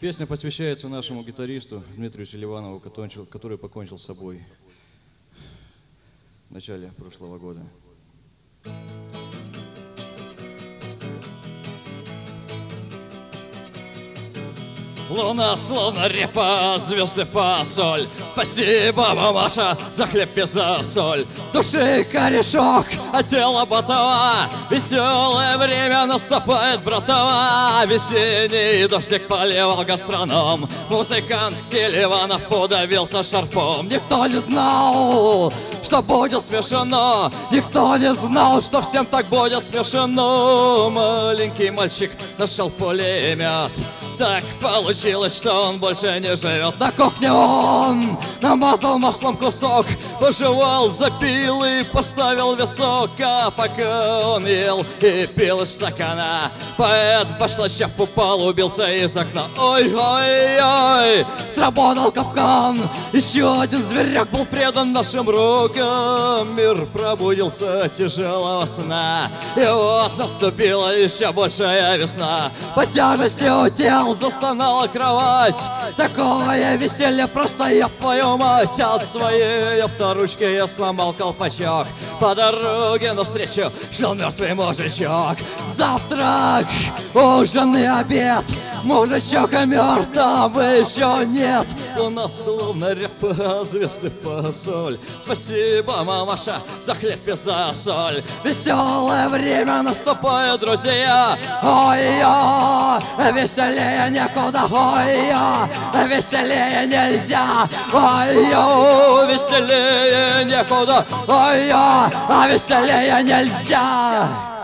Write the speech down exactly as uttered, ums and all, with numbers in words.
Песня посвящается нашему гитаристу Дмитрию Селиванову, который покончил с собой в начале прошлого года. Луна словно репа, звезды фасоль. Спасибо, мамаша, за хлеб и за соль. Души корешок, а тело ботова. Веселое время наступает, братова. Весенний дождик поливал гастроном. Музыкант Селиванов подавился шарфом. Никто не знал, что будет смешно. Никто не знал, что всем так будет смешно. Маленький мальчик нашел пулемет. Так получилось, что он больше не живет на кухне. Он намазал маслом кусок, пожевал, запил и поставил весок. А пока он ел и пил из стакана, поэт башлачев упал, убился из окна. Ой-ой-ой, сработал капкан. Еще один зверек был предан нашим рукам. Мир пробудился от тяжелого сна. И вот наступила еще большая весна. Под тяжестью тел застонала кровать. Такое веселье просто, я твою мать. От своей авторучки я сломал колпачок. По дороге навстречу шел мертвый мужичок. Завтрак, ужин и обед. Мужичок и мертв, еще нет. У нас словно репа, звезды фасоль. Спасибо, мамаша, за хлеб и за соль. Веселое время наступает, друзья. Ой-ой, веселее некуда. Ой-ой, веселее нельзя. Ой-ой, веселее некуда. Ой-ой, веселее нельзя.